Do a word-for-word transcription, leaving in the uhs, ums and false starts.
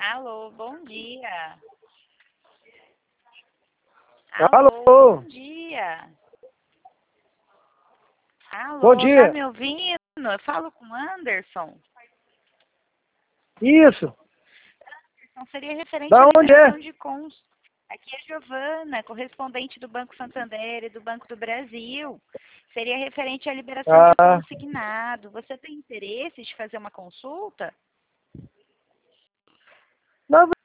Alô, bom dia. Alô? Alô, bom dia. Bom Alô, tá dia. me ouvindo? Eu falo com o Anderson. Isso. Então seria referente Da à onde é? liberação de cons. Aqui é Giovana, correspondente do Banco Santander e do Banco do Brasil. Seria referente à liberação de Ah, consignado. Você tem interesse de fazer uma consulta? na